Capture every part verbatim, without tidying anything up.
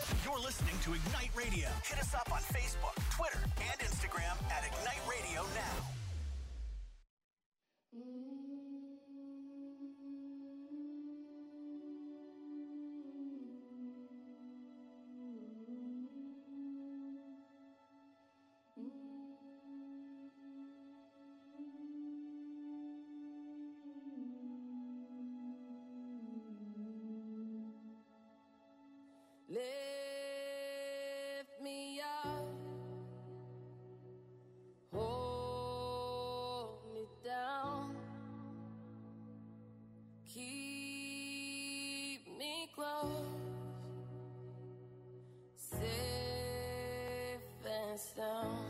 You're listening to Ignite Radio. Hit us up on Facebook, Twitter, and Instagram at Ignite Radio Now. Lift me up, hold me down, keep me close, safe and sound.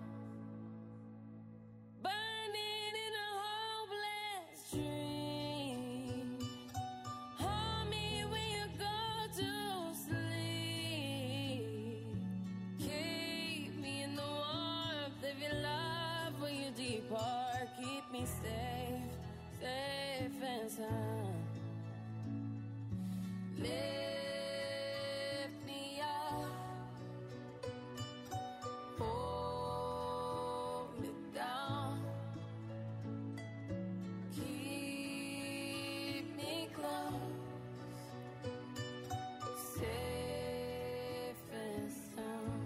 Burning in a hopeless dream. Hold me when you go to sleep. Keep me in the warmth of your love when you depart. Keep me safe, safe and sound. Lift me up, hold me down, keep me close, safe and sound.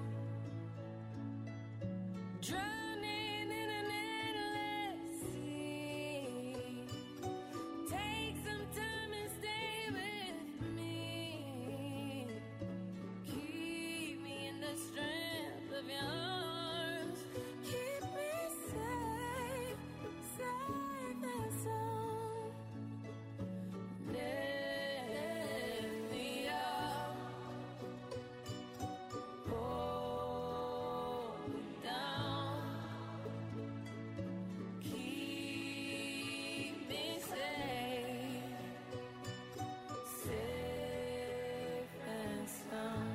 Drowning in an endless sea. Take some time and stay with me. Keep me in the strength of your arms. Keep me safe, safe and sound. Lift me up, hold me down, keep me safe, safe and sound.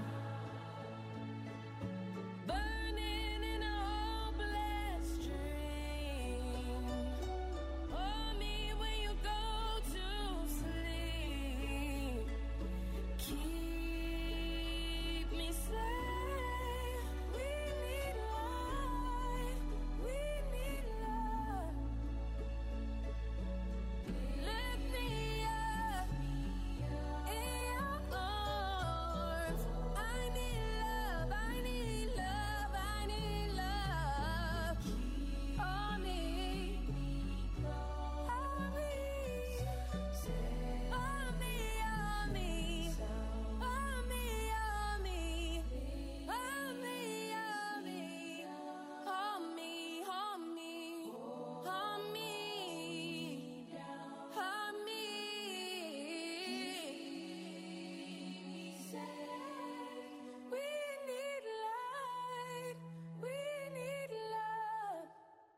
Burning in a hopeless dream. Hold me when you go to sleep. Keep me safe. We need life. We need love. Lift me up in your arms. I need love. I need love. I need love. Hold me. Hold me. Hold me. Hold me. Hold me. Hold me. Hold me. Hold me. Hold me. Hold me. Hold me. We need light. We need love.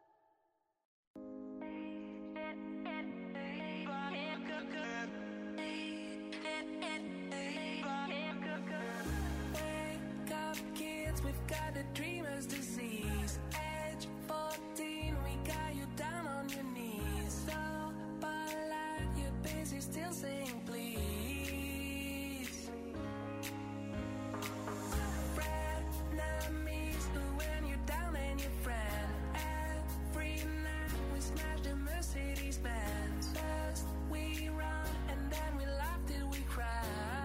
Wake up, kids, we've got a dreamer's disease. Age fourteen, we got you down on your knees. So, but like you're busy, still saying please. Frenemies, when you're down and your friend. Every night we smash the Mercedes Benz. First we run and then we laugh till we cry.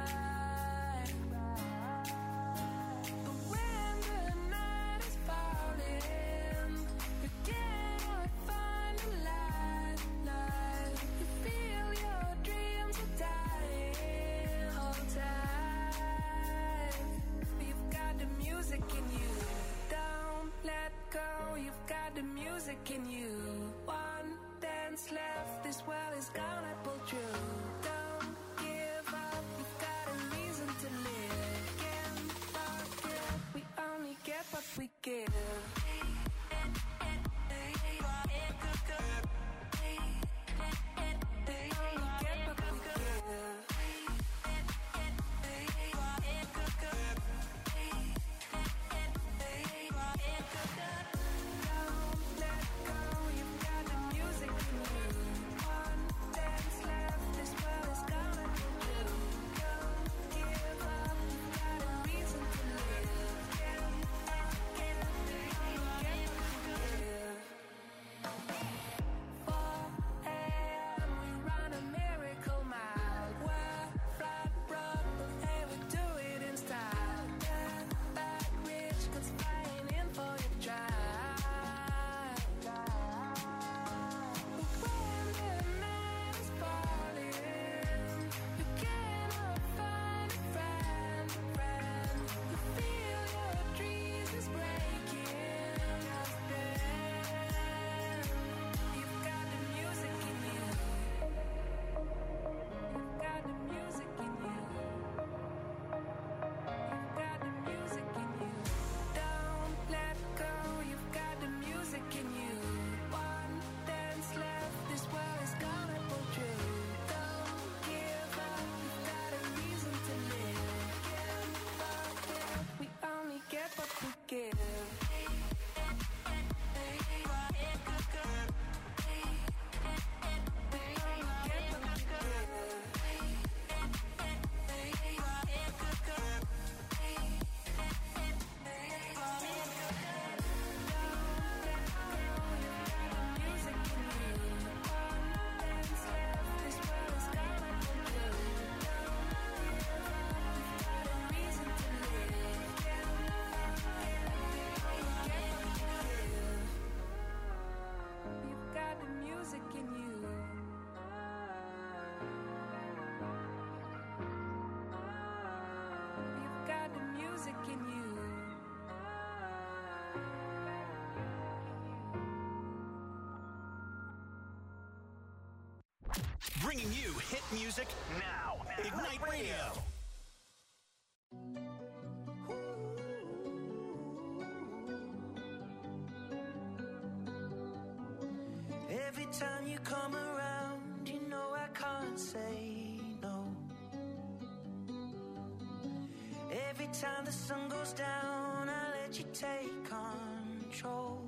But when the night is falling, you cannot find a light, light. You feel your dreams are dying. Hold tight. You've got the music in you. Don't let go. You've got the music in you. One dance left. This world is gonna pull through. Don't give up. You've got a reason to live. Can't forget. We only get what we give. Only get what we give. Don't let go. Bringing you hit music now. Ignite Radio. Every time you come around, you know I can't say no. Every time the sun goes down, I let you take control.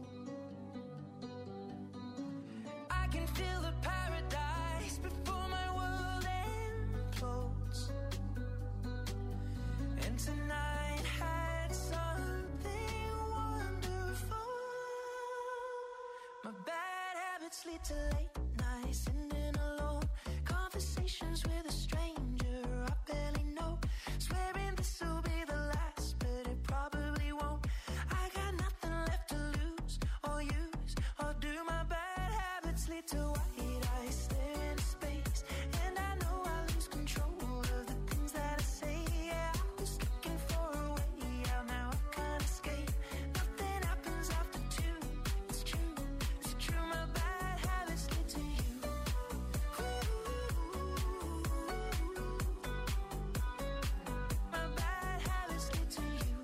I can feel the paradise before my world implodes. And tonight had something wonderful. My bad habits lead to late nights, sitting alone, conversations with a stranger I barely know, swearing this will be the last, but it probably won't. I got nothing left to lose or use, or do my bad habits lead to white eyes stare into space, and I know I lose control of the things that I say. Yeah, I was looking for a way out, now I can't escape. Nothing happens after two, it's true, it's true, my bad habits lead to you. My bad habits lead to you.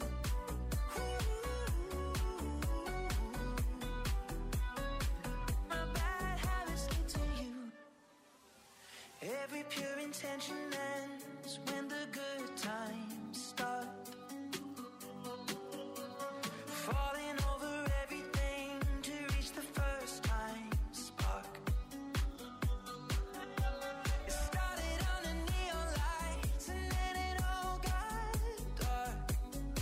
My bad habits lead to you. Every pure intention ends when the good times start. Falling over everything to reach the first time spark. It started on the neon lights and then it all got dark.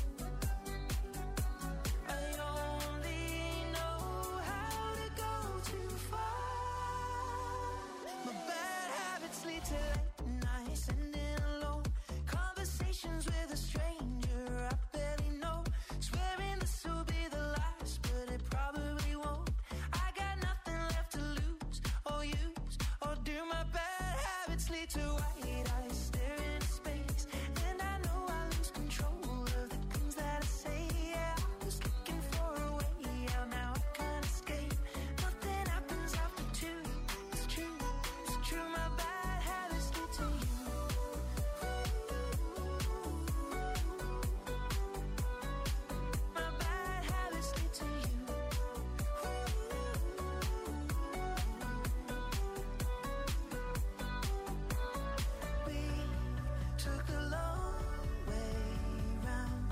I only know how to go too far. My bad habits lead to late nights, sitting alone, conversations with a stranger I barely know, swearing this will be the last, but it probably won't. I got nothing left to lose or use, or do. My bad habits lead to white eyes stare into space, and I know I lose control of the things that I say. Yeah, I was looking for a way out, now I can't escape. Nothing happens after two, it's true, it's true, my bad habits lead to you. My bad habits lead to you. We took the long way round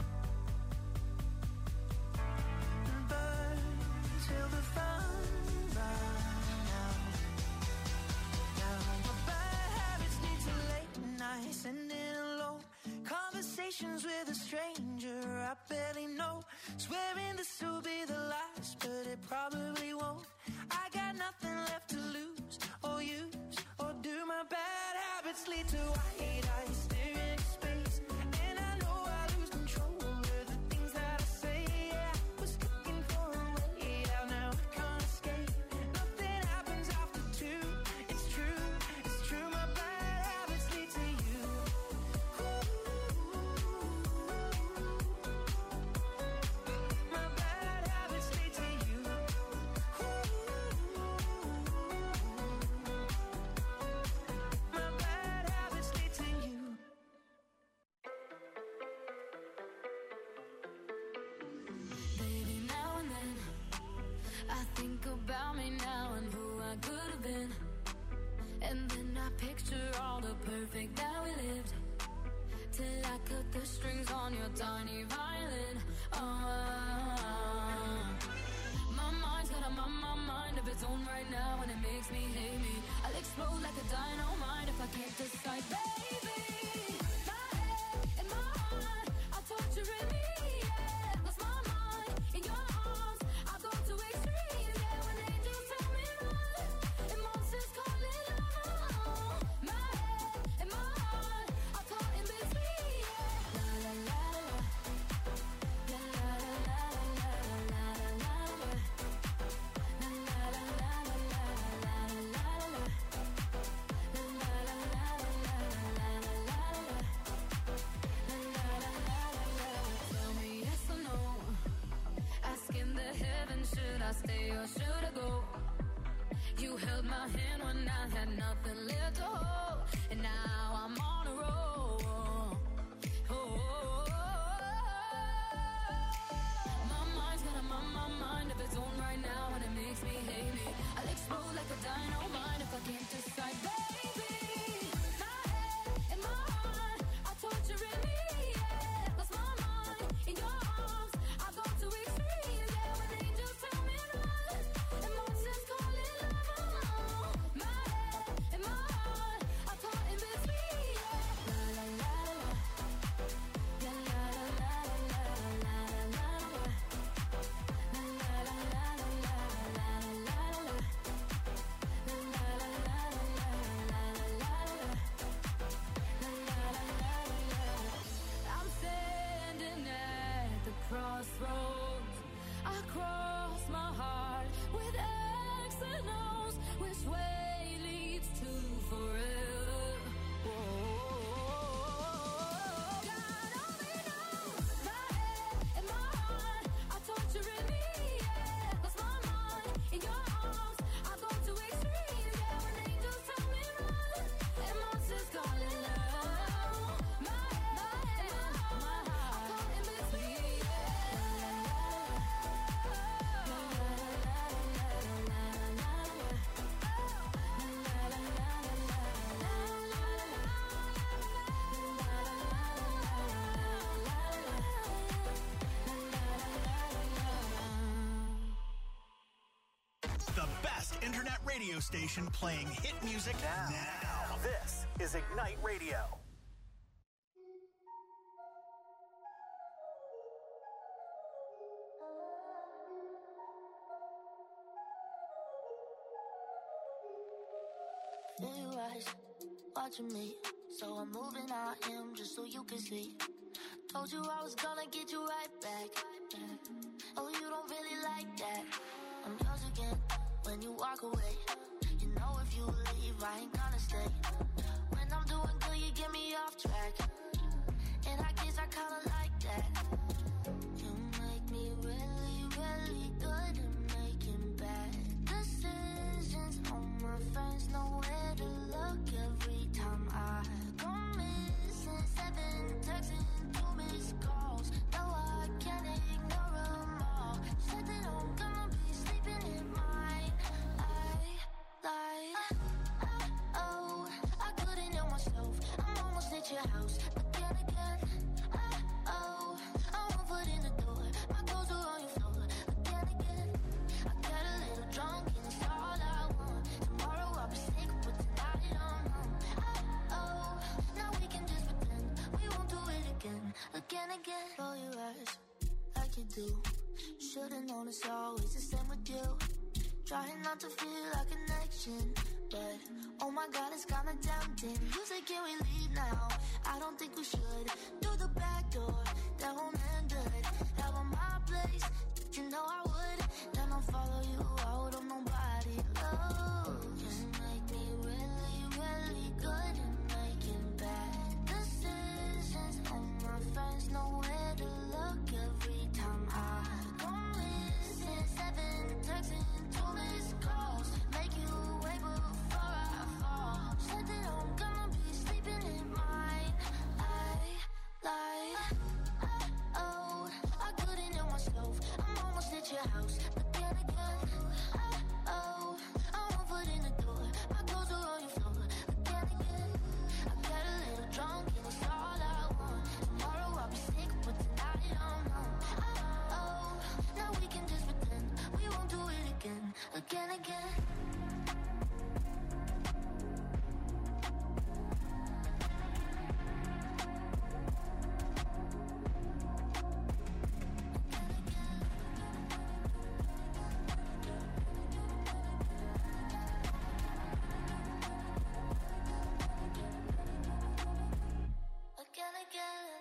and burned till the fun ran out. Now my bad habits lead to late nights, sitting alone, conversations with a stranger I barely know, swearing this will be the last, but it probably won't. I got nothing left to lose or use, or do. My bad habits lead to white eyes stare into space, and I know I lose control of the things that I say. Yeah, I was looking for a way out, now I can't escape. Nothing happens after two, it's true, it's true, my bad habits lead to you. My bad habits lead to you. My bad habits lead to you. Baby, now and then I think about me now and who I could have been, and then I picture all the perfect that we lived, till I cut the strings on your tiny violin. Ah, my mind's got a my, my mind of its own right now, and it makes me hate me. I'll explode like a dynamite if I can't decide, baby. My head and my heart are torturing me. Yeah, lost my mind in your arms. I go to extremes. Yeah, when angels tell me run and monsters call it love. My head and my heart are caught in between. Yeah, la la la la, la la la la la la la la. La la la la la la la la la. La la la la la la la la la. La la la la la. Tell me yes or no. Asking the heavens, should I stay or should I go? You held my hand when I had nothing left to hold, and now I'm on a roll. Oh, my mind's got a my, my mind of its own right now, and it makes me hate me. I'll explode like a dynamite if I can't decide, baby. My head and my heart are torturing me. Yeah, lost my mind in your arms. I go to extremes. Yeah, when angels tell me run, and monsters call it love. My head and my heart are caught in between. Yeah, la la la la, la la la la la la la la, la la la la la la la la. I'm standing at the crossroads. I cross my heart with X and O's. Which way leads to forever? Whoa. God only knows. My head and my heart are torturing me. Yeah, lost my mind in your arms. I go to extremes. Yeah, when angels tell me run, and monsters call it love. My head, my head, my heart are caught in between. The best internet radio station playing hit music now. now. This is Ignite Radio. Feel your eyes watching me, so I'm moving I am just so you can see. Told you I was gonna get you right back. Oh, you don't really like that. I'm yours again when you walk away. You know if you leave, I ain't gonna stay. When I'm doing good, you get me off track, and I guess I kinda like that. You make me really, really good at making bad decisions. All my friends know where to look every time I go missing. Seven texts and two missed calls. No, I can't ignore them all. Said that I'm gonna be sleeping in mine. I lied. Oh, I couldn't help myself. I'm almost at your house again, again. Oh, I'm one foot in the door. My clothes are on your floor again, again. I got a little drunk and it's all I want. Tomorrow I'll be sick, but tonight I'm home. Oh, now we can just pretend we won't do it again, again, again. Roll your eyes like you do. Should've known it's always the same with you. Trying not to feel a connection, but oh my God, it's kinda tempting. You say, can we leave now? I don't think we should. Through the back door, that won't end good. Have on my place, you know I would. Then I'll follow you out of nobody. Oh, you make me really, really good at making bad decisions. All my friends know where to look every time I go missing. Seven texts and two missed calls. Make you wait before I fall. Said that I'm gonna be sleeping in mine. I lied. Oh, I couldn't help myself. I'm almost at your house again, again. Oh, I'm one foot in the door. My clothes are on your floor again, again. I got a little drunk and it's all I want. Tomorrow I'll be sick, but tonight I'm home. Oh, now we can just pretend we won't do it again, again, again. Again, again.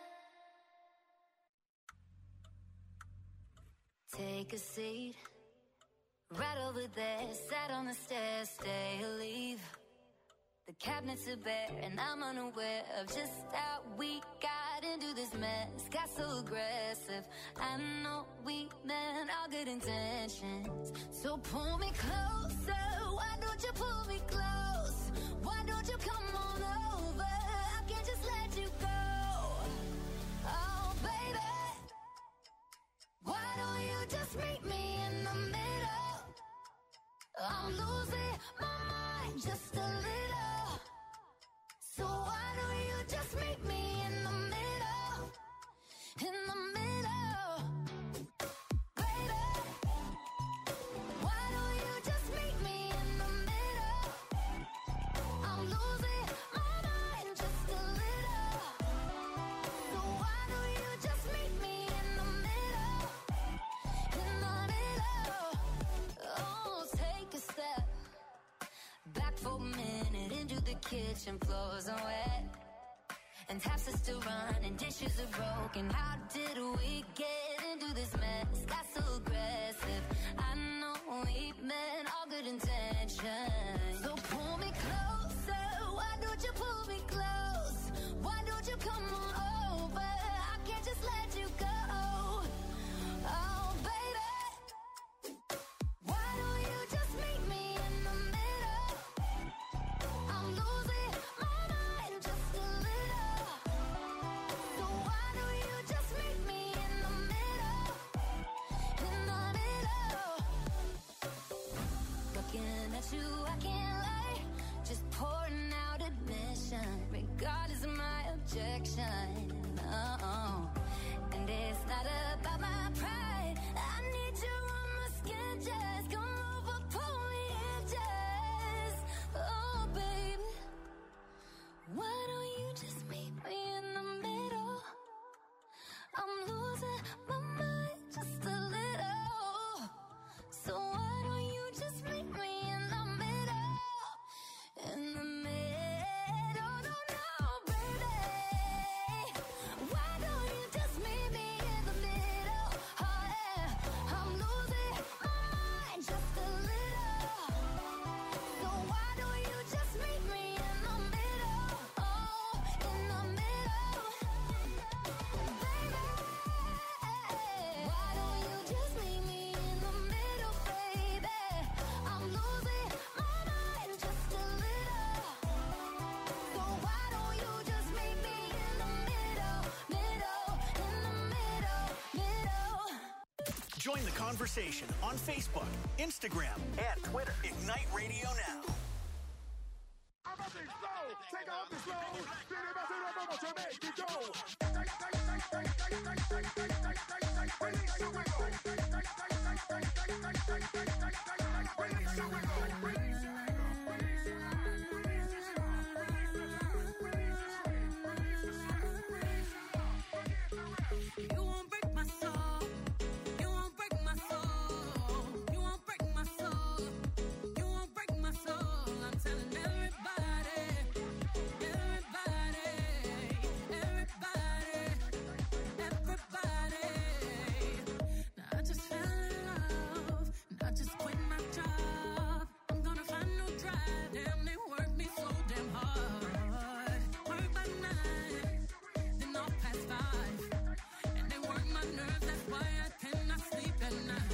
Take a seat, right over there. Sat on the stairs, stay or leave. The cabinets are bare, and I'm unaware of just how we got into this mess. Got so aggressive. aggressive. I know we meant all good intentions. So pull me closer. Why don't you pull me close? Why don't you come on over? I can't just let you go. Oh, baby. Why don't you just meet me in the middle? I'm losing my mind just a little. So why don't you just meet me in the middle? In the middle, baby. Why don't you just meet me in the middle? I'm losing my mind just a little. So why don't you just meet me in the middle? In the middle. Oh, take a step back for a minute into the kitchen. Floors are wet and taps are still running, dishes are broken. How did we get into this mess? Got so aggressive. I know we meant all good intentions. So pull me closer. Why don't you pull me close? Why don't you come on over? I can't just let you go. Oh, baby. Why don't you just meet me in the middle? I'm losing my mind just a little. So why don't you just meet me in the middle? In the middle. Looking at you, I can't lie. Just pouring out admission, regardless of my objection. Oh, and it's not about my pride. I need you on my skin, just come over, pull me in, just. Oh, baby. Why don't you just meet me in the middle? I'm losing my mind just a little. So why don't you just meet me in the middle? In the middle, no, no, baby. Why don't you just meet me in the middle? Oh, yeah. I'm losing my mind just a little. So why don't you just meet me in the middle? Oh, in the middle, baby. Why don't you just meet me in the middle, baby? I'm losing my mind just a little. So why don't you just meet me in the middle, middle, in the middle, middle? Join the conversation on Facebook, Instagram, and Twitter. Ignite Radio Now. Take off the slow. Make it go. Release your wiggle. Release your wiggle. Release your You won't break my soul. You won't break my soul. You won't break my soul. You won't break my soul. I'm telling everybody, everybody, everybody, everybody. Now I just fell in love. And I just quit my job. I'm gonna find no drive. Damn, they work me so damn hard. Work by nine, then off past five. And they work my nerves, that's why I cannot sleep at night.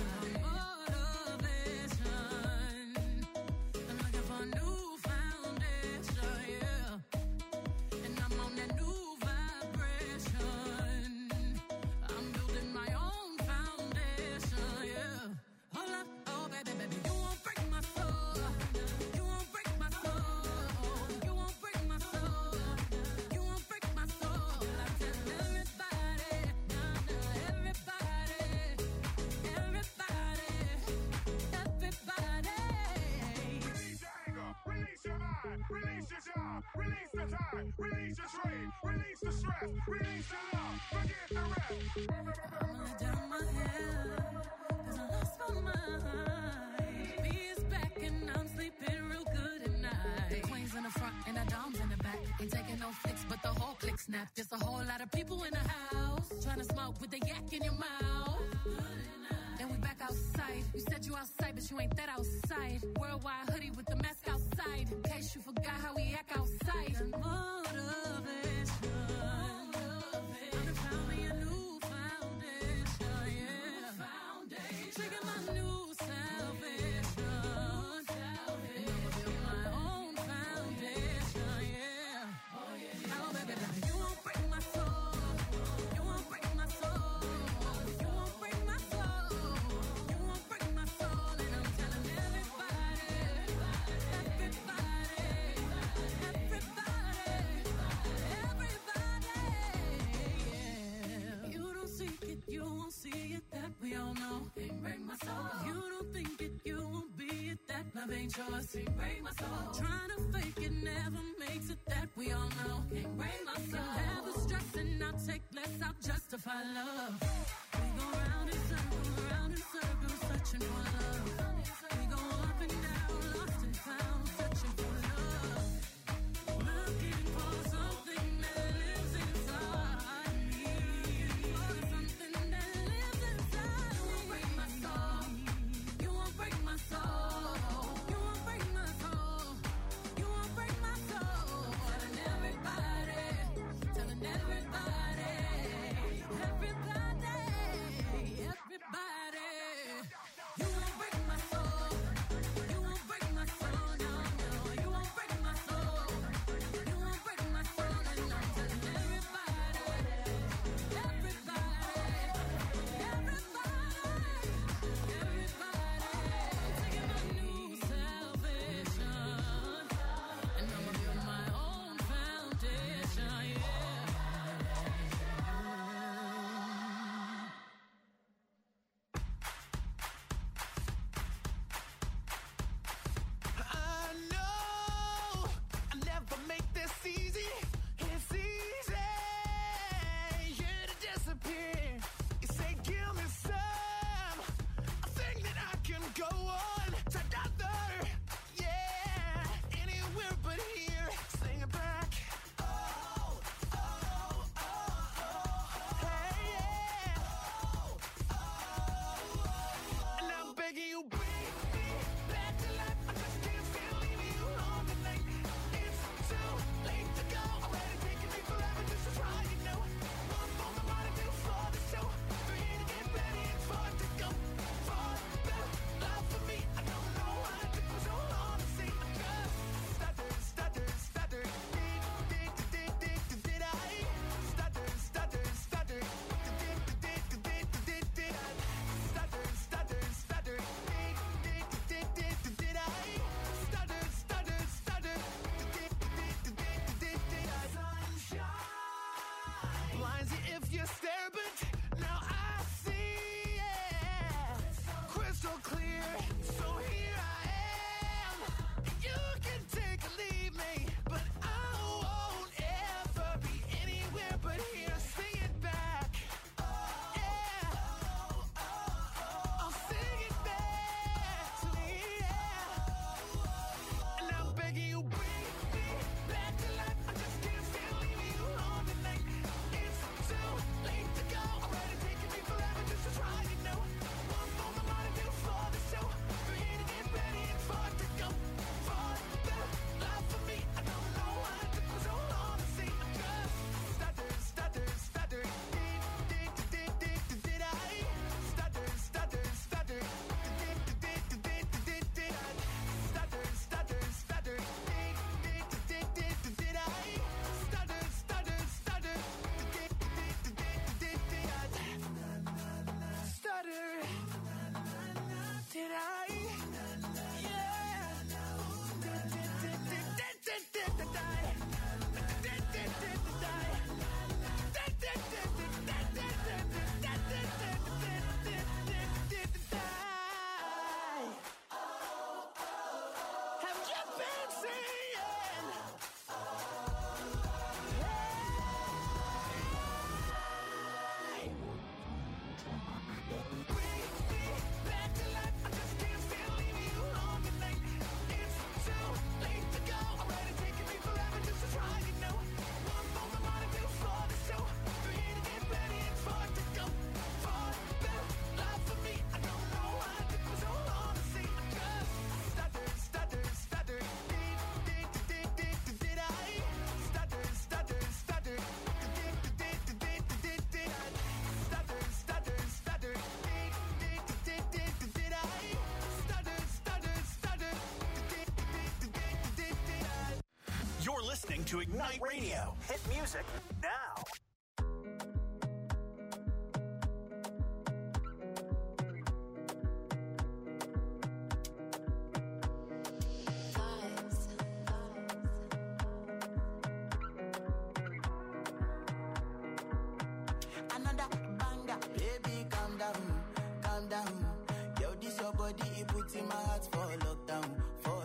Motivation, I'm looking for a new foundation, yeah. And I'm on that new vibration. I'm building my own foundation, yeah. Hold up, oh baby, baby, you won't break my soul. You won't break my soul. You won't break my soul. You won't break my soul. I tell everybody, nah, nah, everybody, everybody, everybody. Release your anger. Release your mind. Release your job. Release the time. Release your strain. Release the stress. Release your love. Forget the rest. I'ma let down my head, 'cause I lost my mind. B is back and I'm sleeping real good at night. The queen's in the front and the dom's in the back. Ain't taking no flicks, but the whole click snap. There's a whole lot of people in the house trying to smoke with the yak in your mouth. Then we back outside. You said you outside, but you ain't that outside. Worldwide hoodie with the mask outside. In case you forgot how we act outside. Motivation. I done found me a new foundation. ain't yours, can't break my soul. Trying to fake it never makes it, that we all know. Can't break my soul. Never stressing, I'll take less, I'll justify love. We go round in circles, round in circles, searching for love. We go up and down, lost and found, searching for love. Looking for something that lives inside me. For something that lives inside me. You won't break my soul. You won't break my soul. You won't break my soul. You won't break my soul. Telling everybody, telling everybody, everybody, everybody. You won't break my soul. You won't break my soul. No, no. You won't break my soul. You won't break my soul. And I'm telling everybody, everybody, everybody, everybody. I'm taking my new salvation, and I'ma build my own foundation. Yeah. I know I never make this easy. It's easy, yeah, to disappear. You say, give me some, a thing that I can go on together. Yeah, anywhere but here. Sing it back. Oh, oh, oh, oh. Hey, yeah. Oh, oh. And I'm begging you, bring me back to life. I just can't stand leaving you alone tonight. It's too late to go. Already taking me forever just to try, you know. One more I wanna do for the show. For you to get ready and for it to go. For better love for me. I don't know why it took me so long to see. I just stutter, stutter, stutter. Dig, dig, dig, dig, dig, did I? Stutter, stutter, stutter. Dig, dig, dig, dig, dig, dig, I? Stutter, stutter, stutter. Dig, dig, dig, dig, dig, did I? Stutter, stutter, stutter. Dig, dig, dig, dig, dig, dig, I? Sunshine blinds you if you stare, but now I see, yeah, crystal clear. So here I am. You can take or leave me, but I won't ever be anywhere but here. Sing it back. Yeah. I'll sing it back to me, yeah. And I'm begging you, bring me back to life. I just can't stand leaving you alone tonight. It's too late to go. Already taking me forever just to try, you know. One more I wanna do for the show. For you to get ready and for it to go. For better love for me. I don't know why it took me so long to see. I just stutter, stutter, stutter. Dig, dig, dig, dig, dig, did I? Stutter, stutter, stutter. Dig, dig, dig, dig, dig, dig, did I? Stutter, stutter, stutter. Dig, dig, dig, dig, dig, did I? Stutter, stutter, stutter. Dig, dig, dig, dig, dig, did I? Stutter. Did I? Yeah. Did, did, did, did, did, did, did, did I? Did, did, did, did I? Did, did, did, did, did, did, did, did, did, did, did, did, did I? Have you been seeing? Bring me back to life. I just can't stand leaving you alone tonight. It's too late to go. Already taking me forever just to try, you know. One more I wanna do for the show. For you to get ready and for it to go. For better love for me. I don't know why it took me so long to see. I just stutter, stutter, stutter. Dig, dig, dig, dig, dig, did I? Stutter, stutter, stutter. Dig, dig, dig, dig, dig, dig, did I? Stutter, stutter, stutter. Dig, dig, dig, dig, dig, did I? Stutter, stutter, stutter. Dig, dig, dig, dig, dig, did I? You're listening to Ignite Radio. Hit music now. Another banger, baby, calm down, calm down. Yo, this your body, it puts in my heart for lockdown, for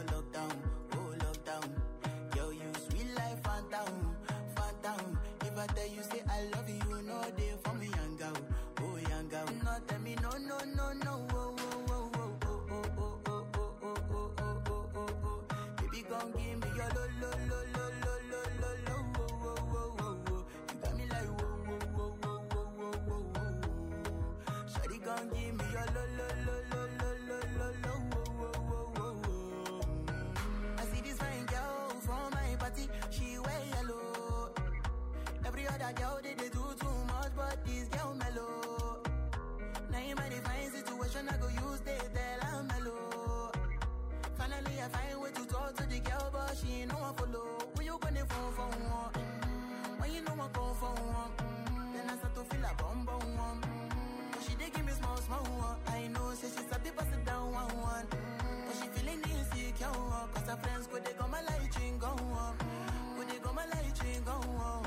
other girl, they, they do too much, but this girl mellow. Now in my divine situation, I go use they tell I'm mellow. Finally, I find way to talk to the girl, but she ain't no one follow. When you gonna phone for one? Mm-hmm. When you know I go for one? Mm-hmm. Then I start to feel a bum bum one. Mm-hmm. But she dey give me small small one. I know, say she's a bit pass it down one one. Mm-hmm. But she feeling insecure, cause her friends go they go my light ring go on. Go they go my light ring go on.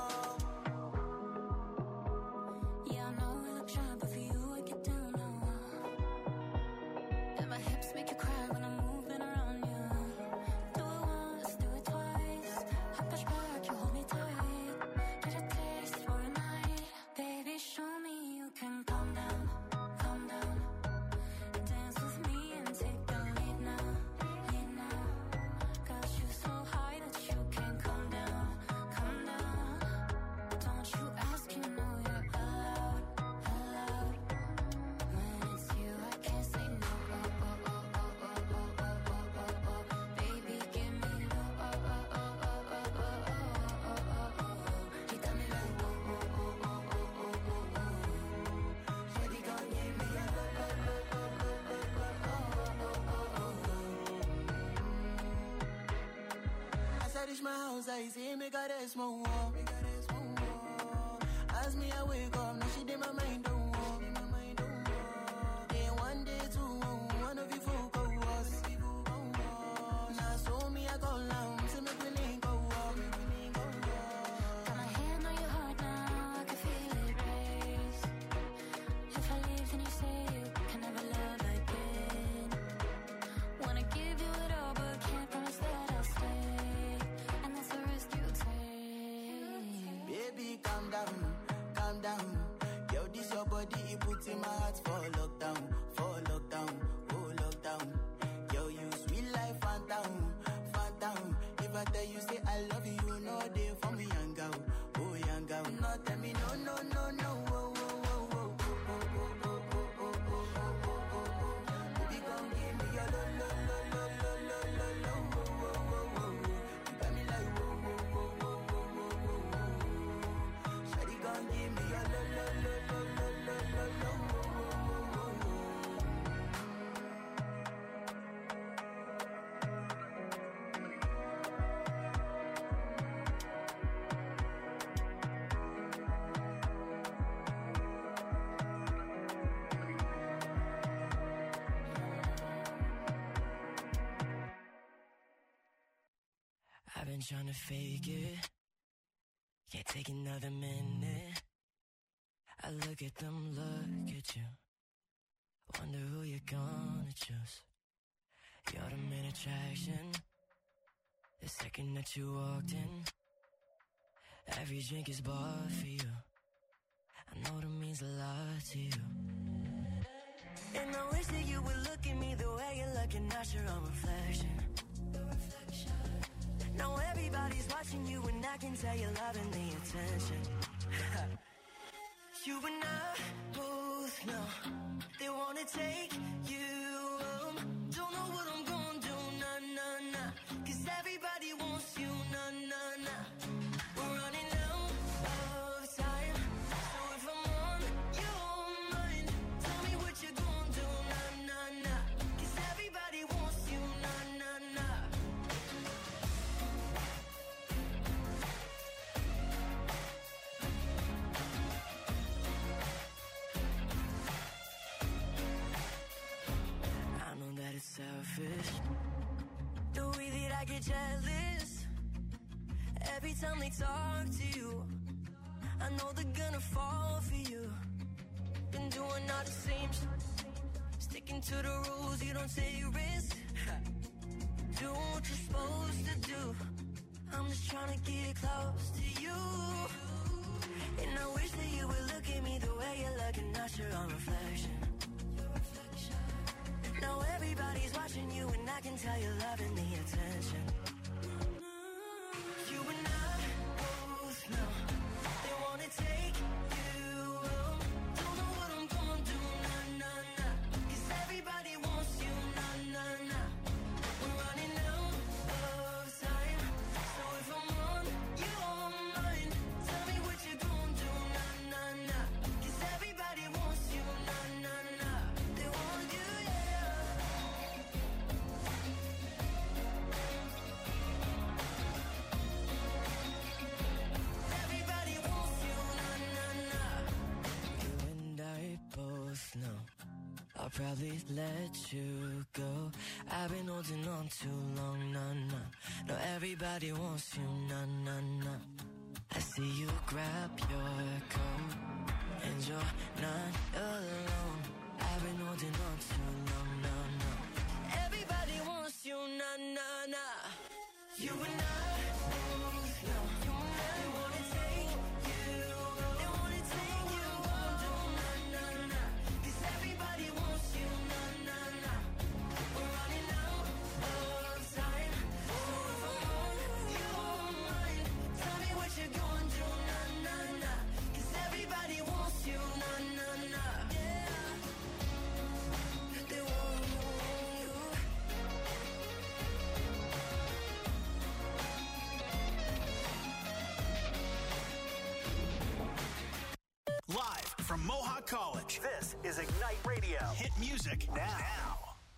Yeah, I know I look shy, but for you I get down low. And my hips make you cry when I'm moving around you. Do it once, do it twice. I push back, you hold me tight. Get a taste for a night. Baby, show me you can calm down, calm down. Dance with me and take the lead now, lead now. Got you so high that you can't come down, come down. Don't you ask, you know you're allowed, allowed. When it's you, I can't say no. Oh, oh, oh, oh, oh, oh, oh, oh, oh, oh. Baby, give me low. Oh, oh, oh, oh, oh, oh, oh, oh, oh, oh. He got me like oh, oh, oh, oh, oh, oh, oh, oh. Shawty gon' give me a low, low, low, low, low, low, low, oh, oh, oh, oh. As I reach my house, I see me got a small wall. As me, I wake up, now she did my mind don't walk. Then one day, two, one of you folk go us. Now so me, I go long, so me we link go walk. Got my hand on your heart now, I can feel it race. If I leave, then you say you can never love again. Wanna give you it all, but can't promise that I'll stay. And that's the risk you take. Baby, calm down, calm down. Yo, this your body, it puts in my heart for lockdown, for lockdown, oh lockdown. Yo, you sweet life, phantom, phantom. If I tell you, say I love you, you know they for me, young girl, oh young girl. No, tell me, no, no, no, no, oh, oh, oh, oh, oh, oh, oh, oh, oh, oh, oh, oh, oh, oh. Baby, gon' give me your lo, lo, lo, lo, lo, lo, lo, lo, oh, oh, oh, oh, oh. You got me like, oh, oh, oh, oh, oh, oh, oh, oh. Shawty gon' give me your lo, lo, lo, lo, lo, lo, lo, lo, oh, oh, oh, oh, oh. I've been trying to fake it, can't take another minute. I look at them, look at you, wonder who you're gonna choose. You're the main attraction, the second that you walked in. Every drink is bought for you, I know that means a lot to you. And I wish that you would look at me the way you're looking at your own reflection. Now everybody's watching you and I can tell you're loving the attention. You and I both know they wanna take you home. Don't know what I'm gonna do, nah, nah, nah. Cause everybody wants you, nah, nah, nah. We're running out of time, so if I'm on your mind, tell me what you're gonna do, nah, nah, nah. Cause everybody wants you, nah, nah, nah. I know that it's selfish, the way that I get jealous every time they talk to you. I know they're gonna fall for you. Been doing all the same shit, sticking to the rules, you don't take risks. Doing what you're supposed to do. I'm just trying to get close to you. And I wish that you would look at me the way you're looking at your own reflection. Now everybody's watching you and I can tell you're loving the attention. You and I both know they wanna take you home. Don't know what I'm gonna do, nah, nah, nah. Cause everybody wants you, nah, nah, nah. We're running out of time, so if I'm on your mind, tell me what you're I'll probably let you go. I've been holding on too long, nah, nah. No, everybody wants you, nah, nah, nah. I see you grab your coat and you're not alone. I've been holding on too long, nah, nah. Everybody wants you, nah, nah, nah. You and I both know they wanna take you, they wanna take you on, do nah, nah, nah. 'Cause everybody wants you, nah, nah, nah. We're running out of time, so if I'm on your mind, tell me what you're going to, nah, nah, nah. 'Cause everybody wants you, nah, nah, nah. Yeah, they want you, want you. Live from Mohawk College, this is Ignite Radio. Hit music now.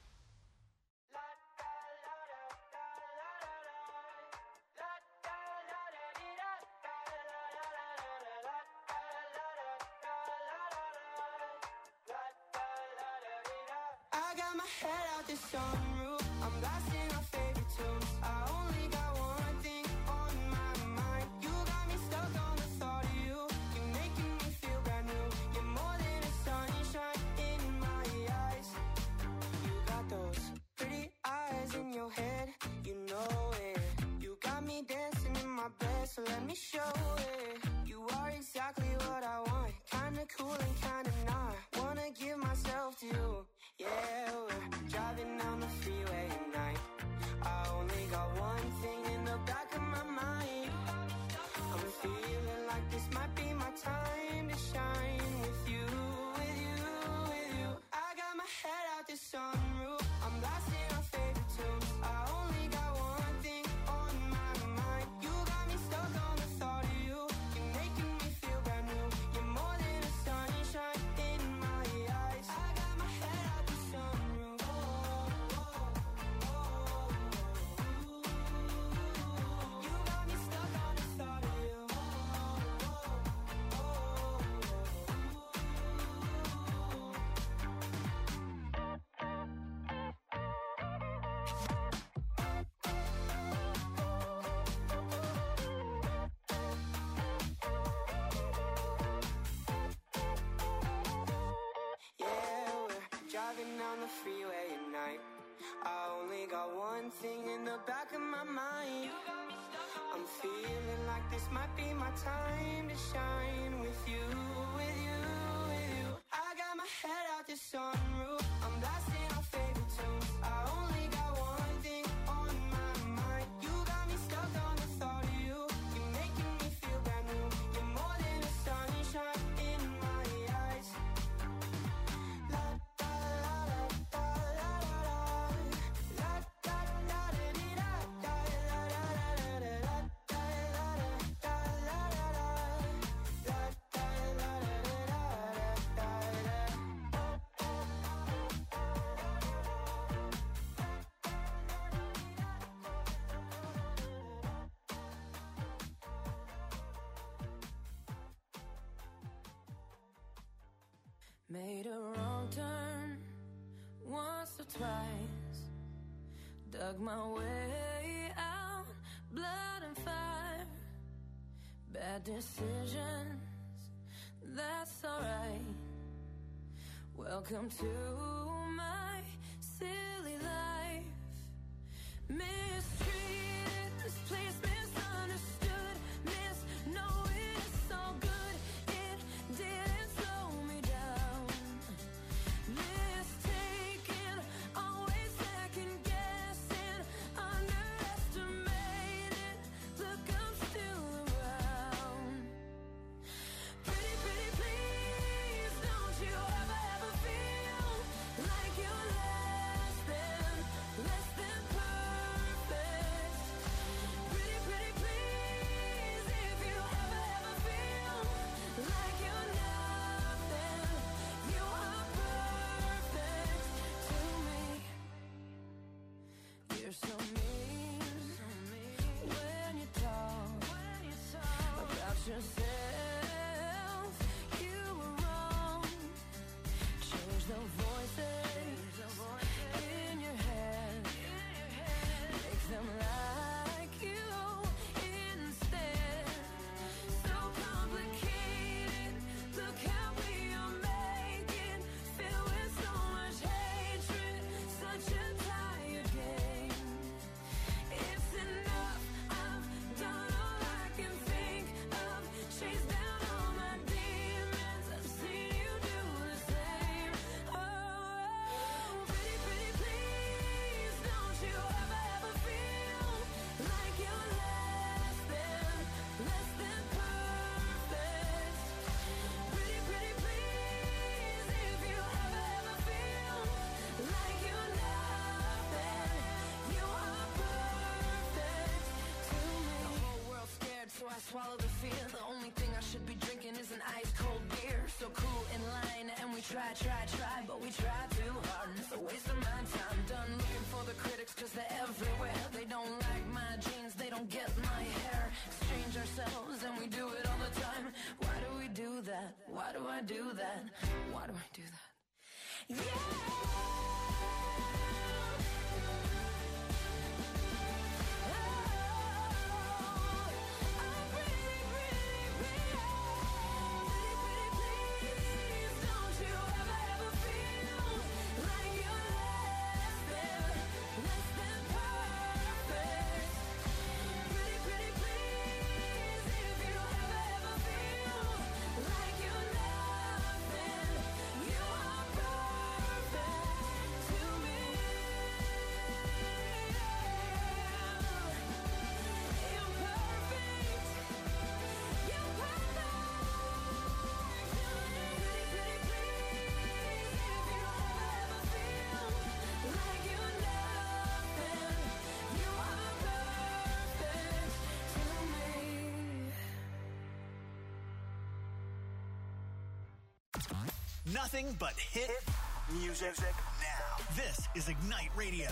I got my head out the sunroof. I'm blasting our favorite tunes. I only got one thing on my mind. You got me stuck on the thought of you. You're making me feel brand new. You're more than a sunshine in my eyes. You got those pretty eyes in your head. You know it. You got me dancing in my bed, so let me show it. You are exactly what I want. Kinda cool and kinda not. Wanna give myself to you. Yeah, we're driving down the freeway at night. I only got one thing in the back of my mind. I'm feeling like this might be my time to shine with you, with you, with you. I got my head out the sunroof. I'm blasting our favorite tunes. I only got one thing on my mind. You got me stuck on the thought of you. You're making me feel brand new. You're more than a sunshine in my eyes. I got my head out the sunroof. Oh, oh, oh, oh. You got me stuck on the thought of you. Oh, oh, yeah, we're driving down the freeway at night. I only got one thing in the back of my mind. I'm feeling like this might be my time to shine with you, with you, with you. I got my head out the sunroof. I'm blasting our favorite tunes. I only got one thing on my mind. You got me stuck on the thought of you. You're making me feel brand new. You're more than a sunshine in my eyes. La da la da la la la. La da la da dee da da la la la la la. La da la da la la la. La da la da da da da. Made a wrong turn once or twice. Dug my way out, blood and fire. Bad decisions, that's alright. Welcome to my silly life. Mistreated, this place misunderstood. Misknowing it's all good, it didn't slow me down. Mistaken, always second guessing, underestimated. Look, I'm still around. Pretty, pretty, please, don't you ever, ever feel swallow the fear. The only thing I should be drinking is an ice cold beer. So cool in line and we try, try, try, but we try too hard and it's a waste of my time. Done looking for the critics cause they're everywhere. They don't like my jeans, they don't get my hair. Exchange ourselves and we do it all the time. Why do we do that? Why do I do that? Why do I do that? Yeah! Nothing but hit music now. This is Ignite Radio.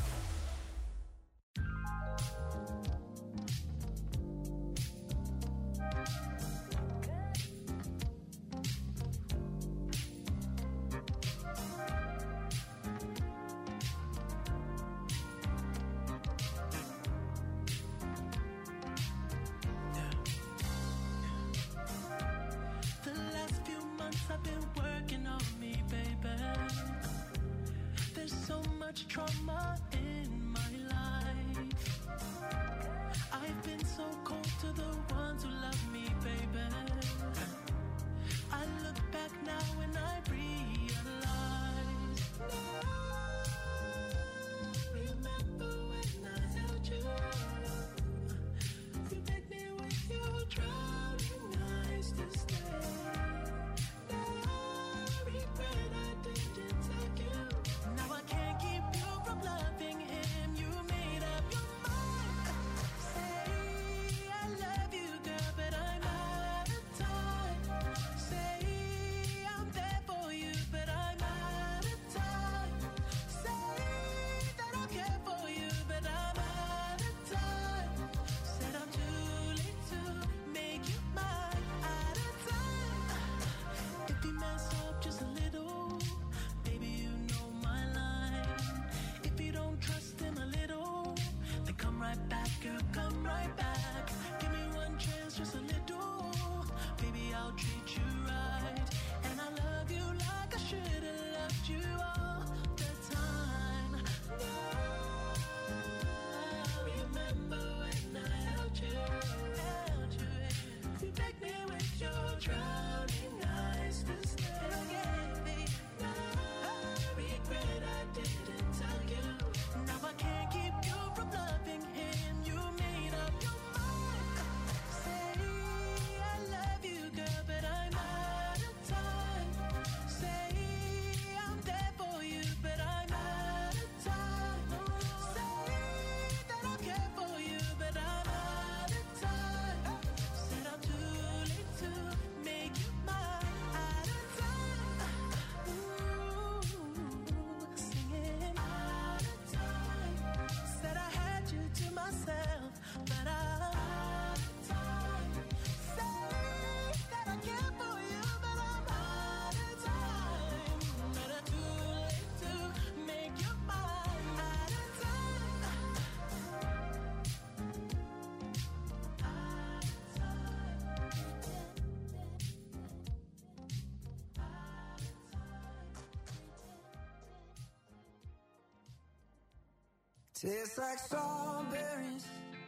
Tastes like strawberries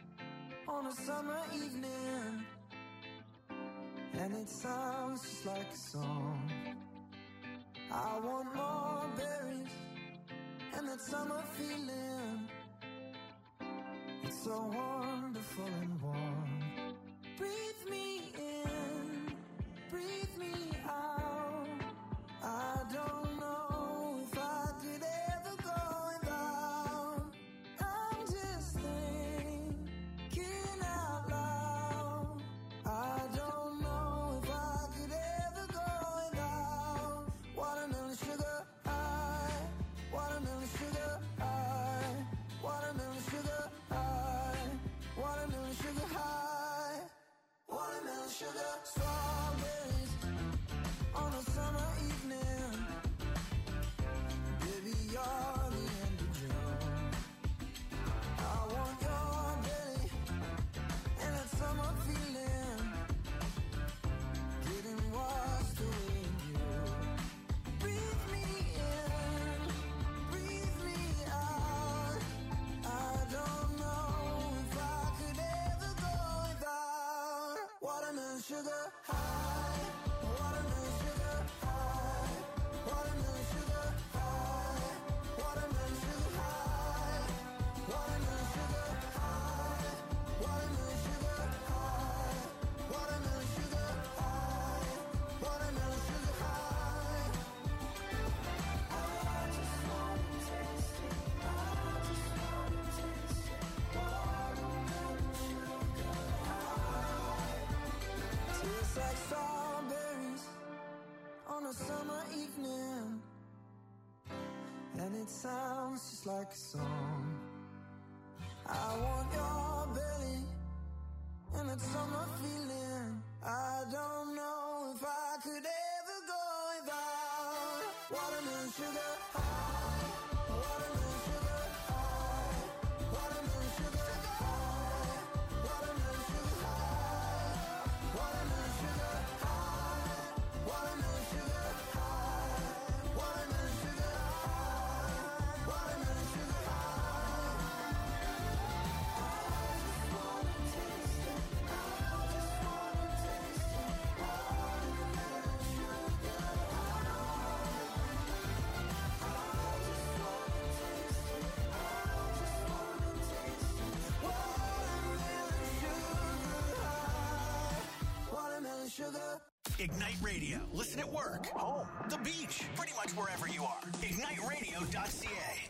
on a summer evening, and it sounds just like a song. I want more berries and that summer feeling. It's so wonderful and warm. Breathe me in, breathe me out. I don't know if I could ever go without. I'm just thinking out loud. I a summer evening, and it sounds just like a song. I want your belly and that summer feeling. I don't know if I could ever go without watermelon sugar high, watermelon sugar high, watermelon sugar high, watermelon sugar high, watermelon sugar high, watermelon sugar high, watermelon sugar high, watermelon sugar high. Sugar. Ignite Radio. Listen at work, home, the beach, pretty much wherever you are. ignite radio dot c a.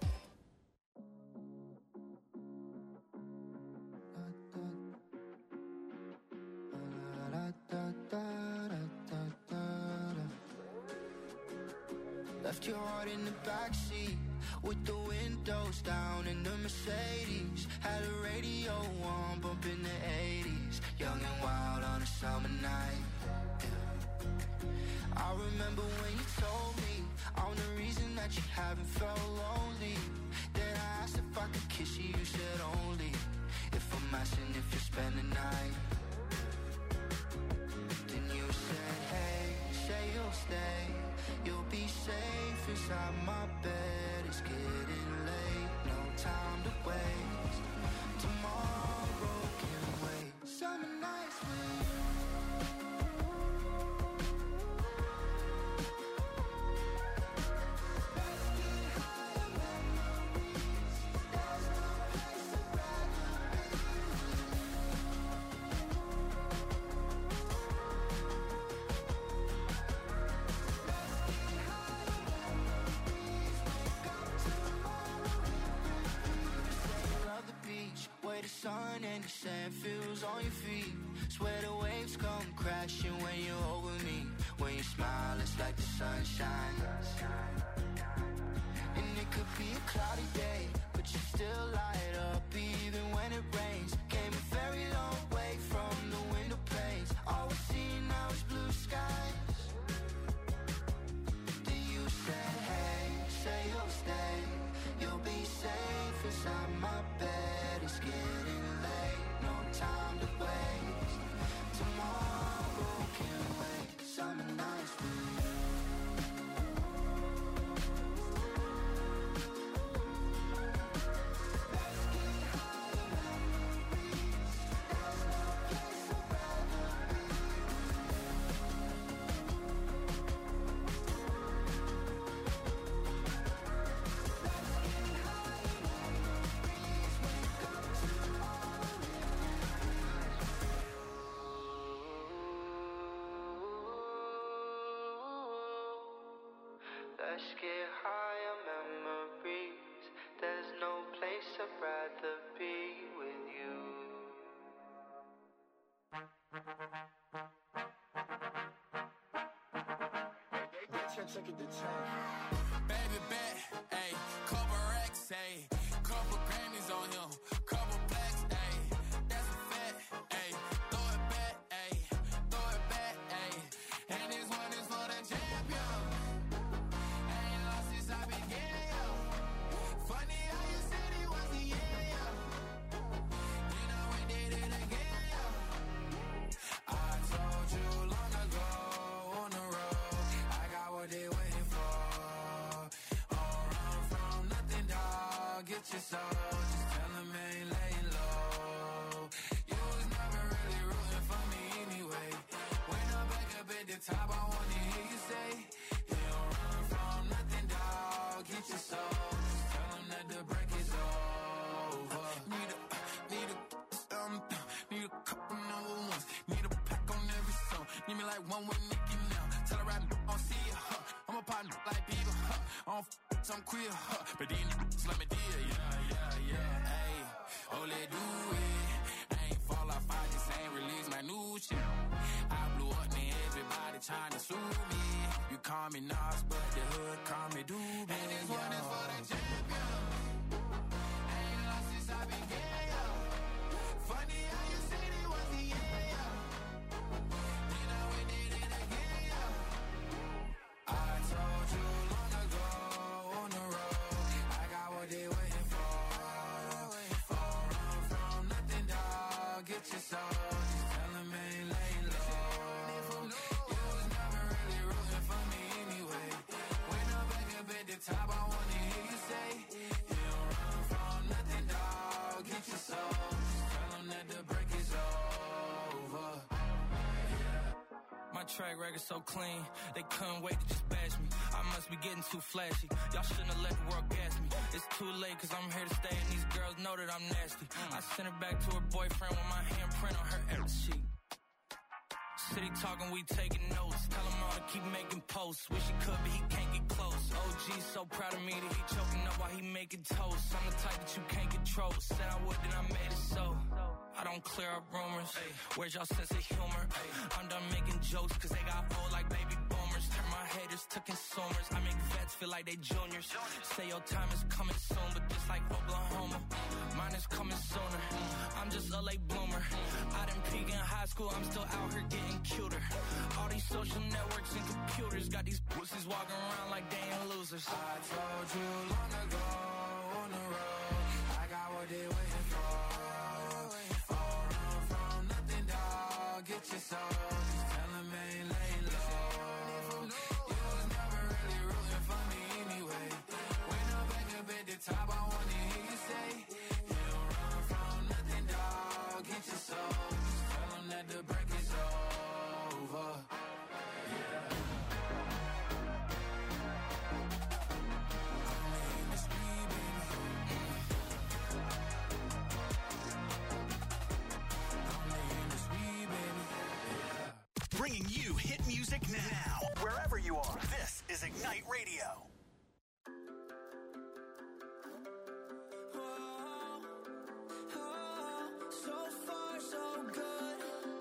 Left your heart in the backseat with the windows down in the Mercedes. Had a radio on, bumping the eighties. Young and wild on a summer night. Yeah. I remember when you told me I'm the reason that you haven't felt lonely. Then I asked if I could kiss you, you said only if I'm asking if you spend the night. Then you said, hey, say you'll stay. You'll be safe inside my bed. It's getting late, no time to waste. Tomorrow can wait. Summer nights with you. Let's get higher memories. There's no place I'd rather be with you. Where the sun and the sand feels on your feet. Swear the waves come crashing when you're over me. When you smile, it's like the sunshine. And it could be a cloudy day, but you still light up even when it rains. Came a very long way from the window panes. All we see now is blue skies. Then you said, hey, say you'll stay. You'll be safe inside my bed. It's getting late, no time to waste. Tomorrow can wait. Summer nights with you. Let's get higher memories. There's no place I'd rather be with you. Let's get higher memories. Wake up tomorrow. Let's get higher memories. There's no place I'd rather be with you. Baby bet, ayy, couple racks, ayy, couple Grammys on him, couple blacks, ayy, that's a fact, ayy, throw it back, ayy, throw it back, ayy, and this one is for the champion. Ain't lost since I began, yo. Funny how you said it was the end, yo. You know we did it again, yo. I told you long ago on the road, I got what they waiting for. Don't run from nothing, dog. Get your soul. Just tell them I ain't laying low. You was never really rooting for me anyway. When I'm back up at the top, I wanna hear you say, you don't run from nothing, dog. Get your soul. Just tell them that the break is over. Need a, need a, um, need a couple number ones. Need a pack on every song. Need me like one with Nicki now. Tell her I don't see ya, huh. I'm a partner like Bieber, huh. I don't f*** some queer, huh. But then you let me deal, yeah, yeah, yeah, ayy. Oh, let do it. I ain't fall off, I just ain't release my new shit. I blew up, and everybody trying to sue me. You call me Nas, but the hood call me Doobie. And this one is for the champion. Ain't lost since I began, yo. Funny how you said it was the end, yo. Then I went did it again, yo. I told you long ago on the road, I got what they waiting for. Oh, run from nothing, dog. Get your soul. Just tell them ain't laying low. You was never really rooting for me anyway. When I'm back up at the top, I wanna hear you say, you don't run from nothing, dog. Get your soul. Just tell them that the break is over. My track record so clean, they couldn't wait to just bash me. I must be getting too flashy. Y'all shouldn't have let the world gas me. It's too late cause I'm here to stay and these girls know that I'm nasty. I sent her back to her boyfriend with my handprint on her every sheet. City talking, we taking notes. Tell him all to keep making posts. Wish he could, but he can't get close. O G so proud of me that he choking up while he making toast. I'm the type that you can't control. Said I would, then I made it so. I don't clear up rumors. Ay, where's y'all sense of humor? Ay, I'm done making jokes cause they got old like baby boomers. Turn my haters to consumers. I make vets feel like they juniors. Say your time is coming soon, but just like Oklahoma, mine is coming sooner. I'm just a late bloomer. I didn't peak in high school, I'm still out here getting cuter. All these social networks and computers got these pussies walking around like they ain't losers. I told you long ago on the road, I got what they waiting for. Oh, run from nothing, dog. Get your soul. Just tell them ain't laying low. You was never really rooting for me anyway. When I'm back up at the top, I wanna hear you say, you don't run from nothing, dog. Get your soul. Just tell them that the break is over. Yeah. Bringing you hit music now, wherever you are. This is Ignite Radio. So far, so good.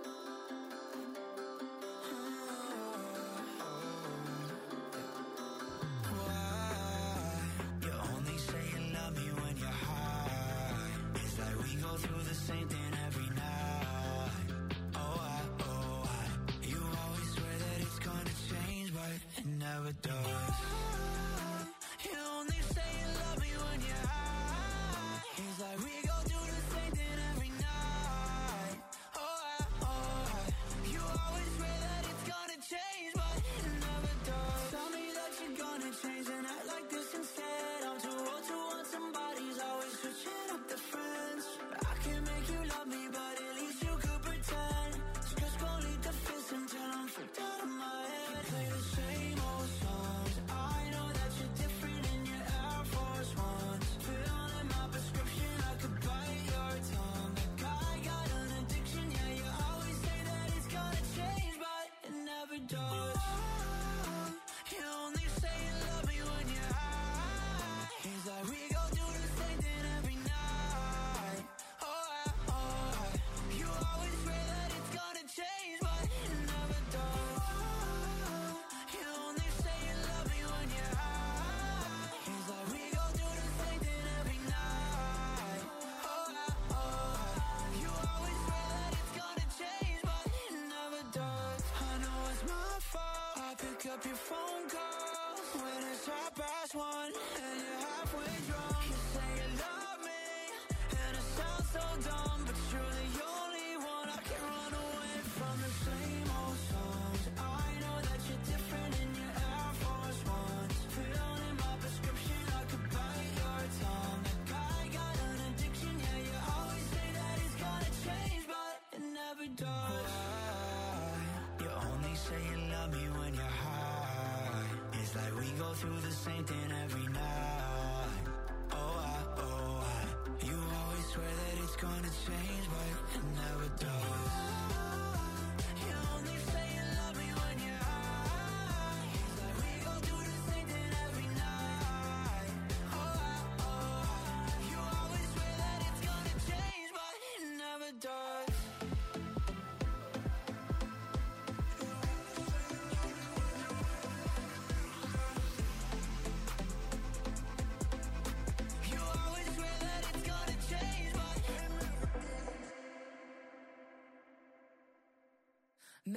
Why? You only say you love me when you're high. It's like we go through the same thing every night. Oh, I, oh, I. You always swear that it's gonna change, but it never does. You only say you love me when you're high. It's like we go through the same thing every night. Oh, I, oh, I. You always swear that it's gonna change, but it never does. Tell me that you're gonna change and act like this instead. I'm too old to want somebody's always switching up the friends. I can make you love me, but at least you could pretend. Just go lead the fist until I'm freaked out of my head. Play the same old songs. I know that you're different in your Air Force Ones. Filling my prescription, I could bite your tongue. That guy got an addiction, yeah, you always say that it's gonna change, but it never does. You only say you love me when you're high. It's like we go through the same thing every night. Oh, I, oh, I. You always swear that it's gonna change, but it never does. You only say you love me when you're high. It's like we go through the same thing every night. Oh, I, oh, I. You always swear that it's gonna change, but it never does. I know it's my fault. I pick up your phone calls when it's half past one and you're halfway drunk. You say you love me and it sounds so dumb, but you're the only one I can run away from. The same old songs. I know that you're different in your Air Force Ones. Filling my prescription, I could bite your tongue. That guy got an addiction, yeah, you always say that it's gonna change, but it never does. Why? You only say you love me when you're high. It's like we go through the same thing every night. Oh, I, oh, I. You always swear that it's gonna change, but it never does. You only say you love me when you're high. It's like we go through the same thing every night. Oh, I, oh, I. You always swear that it's gonna change, but it never does.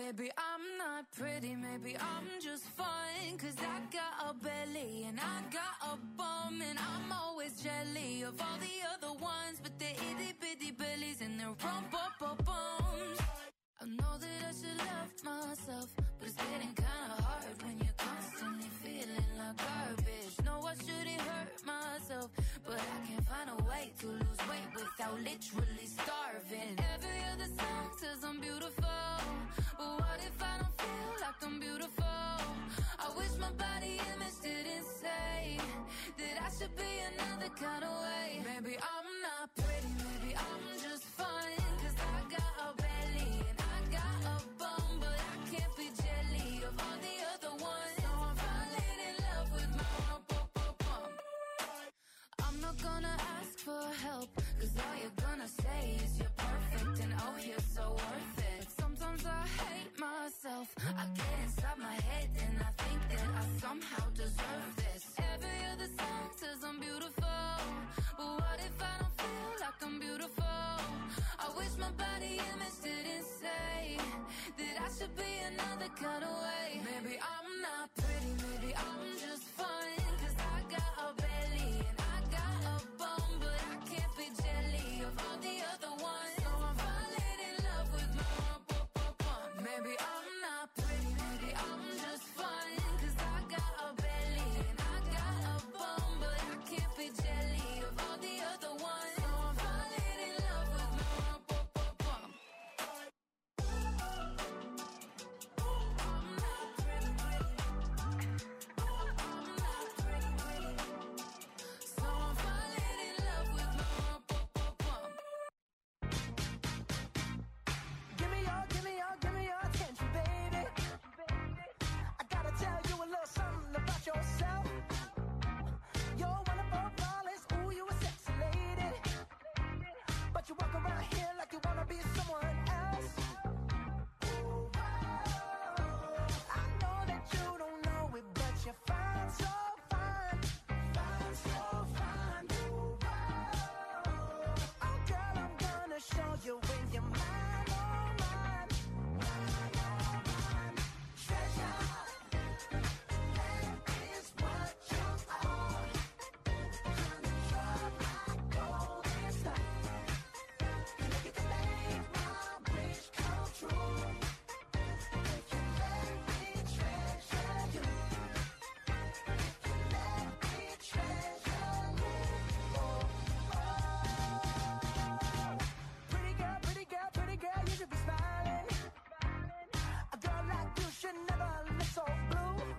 Maybe I'm not pretty, maybe I'm just fine. Cause I got a belly and I got a bum, and I'm always jelly of all the other ones, but they're itty bitty bellies and they're rump up up bums. I know that I should love myself, but it's getting kinda hard when you're constantly feeling like garbage. No, I shouldn't hurt myself, but I can't find a way to lose weight without literally starving. Every other song says I'm beautiful, but what if I don't feel like I'm beautiful? I wish my body image didn't say that I should be another kind of way. Maybe I'm not pretty, maybe I'm just fine. Cause I got a belly and I got a bum, but I can't be jelly of all the other ones. So I'm falling in love with my rump up up bum. I'm not gonna ask for help, cause all you're gonna say is